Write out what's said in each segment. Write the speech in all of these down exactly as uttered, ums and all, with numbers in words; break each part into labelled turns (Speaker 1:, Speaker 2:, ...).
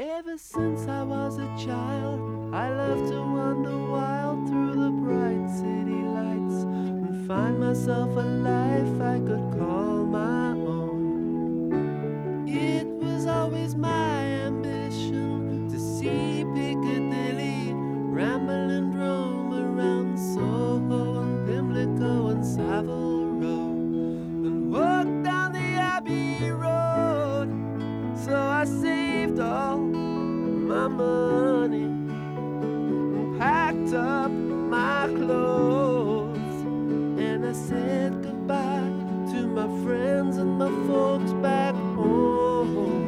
Speaker 1: Ever since I was a child, I loved to wander wild through the bright city lights and find myself a life I could call my own. It was always my ambition to see Piccadilly, ramble and roam around Soho and Pimlico and Savile Row, and walk down the Abbey Road. So I saved all my money and packed up my clothes, and I said goodbye to my friends and my folks back home.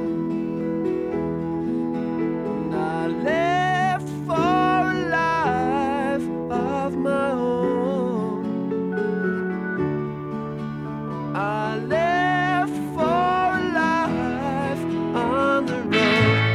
Speaker 1: And I left for a life of my own. I left for a life on the road.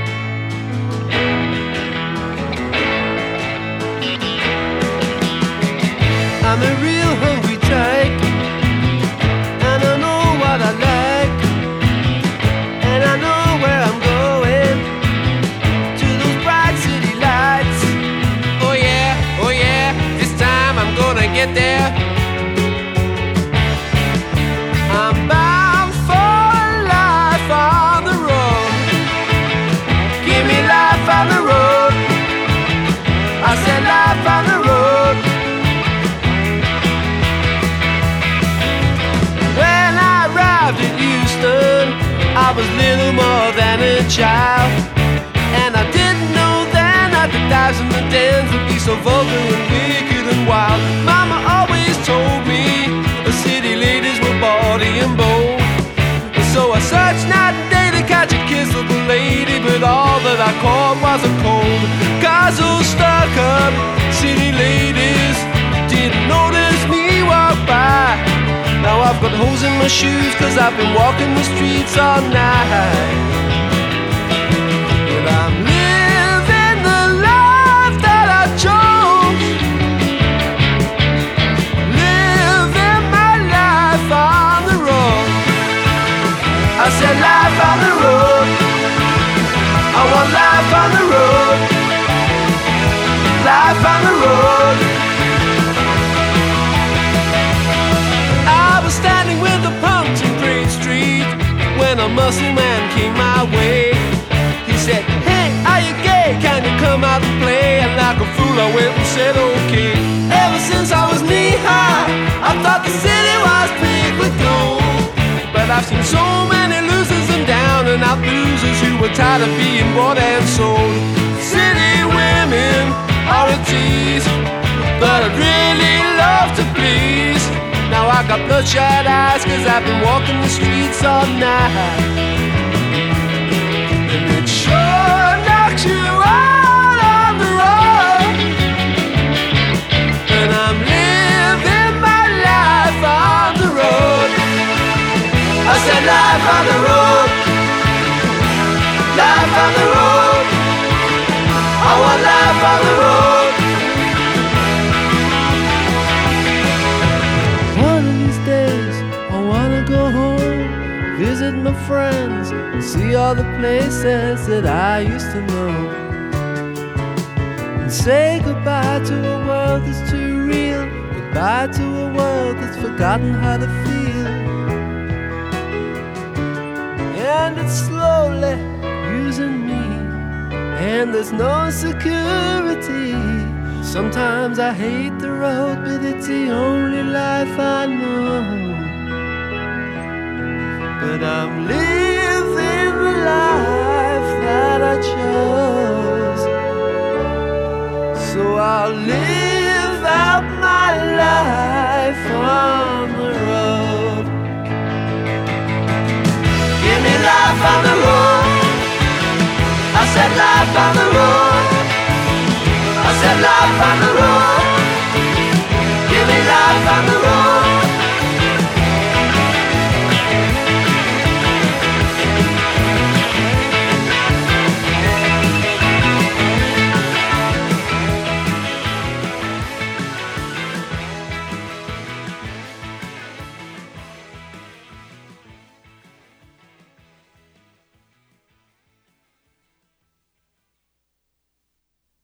Speaker 1: I'm a real hungry type, and I know what I like, and I know where I'm going, to those bright city lights. Oh yeah, oh yeah, this time I'm gonna get there. I'm bound for life on the road. Give me life on the road. I said life on the road. In Houston, I was little more than a child, and I didn't know then that the dives and the dens would be so vulgar and wicked and wild. Mama always told me the city ladies were bawdy and bold, and so I searched night and day to catch a kiss of a lady, but all that I caught was a cold. 'Cause those stuck-up city ladies didn't notice me walk by. Now I've got holes in my shoes 'cause I've been walking the streets all night. But I'm living the life that I chose, living my life on the road. I said life on the road. I want life on the road. Life on the road. Standing with the punks in Great Street when a muscle man came my way. He said, hey, are you gay? Can you come out and play? And like a fool I went and said okay. Ever since I was knee-high, I thought the city was paved with gold. But I've seen so many losers and down and out losers who were tired of being bought and sold. City women are a tease, but I'd really love to please. Now I got bloodshot eyes 'cause I've been walking the streets all night, and it sure knocks you out on the road. And I'm living my life on the road. I said life on the road. Life on the road. I want life on the road. Go home, visit my friends, and see all the places that I used to know, and say goodbye to a world that's too real, goodbye to a world that's forgotten how to feel. And it's slowly using me, and there's no security. Sometimes I hate the road, but it's the only life I know. But I'm living the life that I chose, so I'll live out my life on the road. Give me life on the road. I said life on the road. I said life on the road. Give me life on the road.